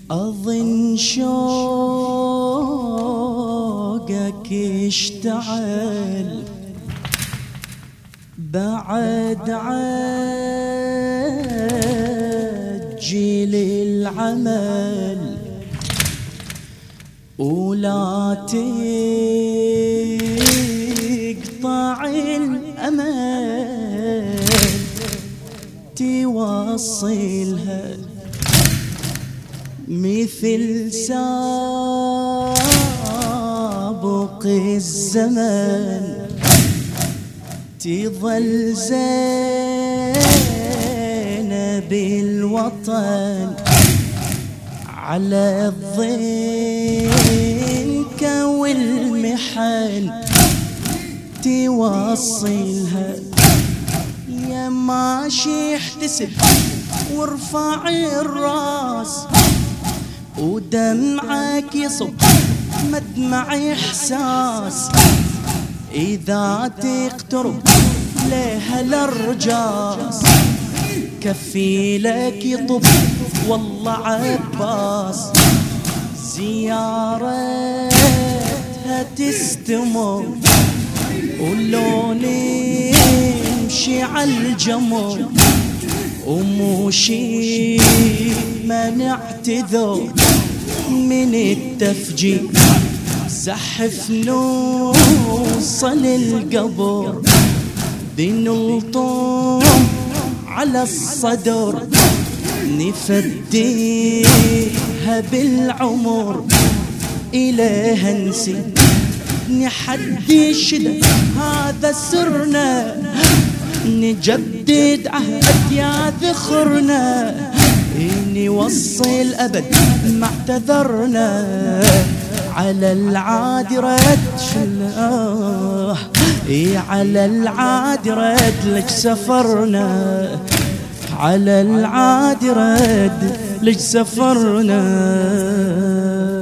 أظن شوقك اشتعل بعد عجل العمل ولا تقطع الأمل توصلها مثل سابق الزمن تظل زينة بالوطن على الضنك والمحن توصلها يا ماشي احتسب وارفع الراس ودمعك يصب مدمع احساس اذا تقترب لها الارجاس كفيلك يطب والله عباس زيارتها تستمر ولو نمشي عالجمر وموشي ما نعتذر من التفجير زحف نوصل القبر بنلطم على الصدر نفديها بالعمر إليها نسي نحدي الشدة هذا سرنا نجدد عهد يا ذخرنا نوصل أبد ما اعتذرنا على العاد رد على العاد رد لك سفرنا على العاد رد لك سفرنا.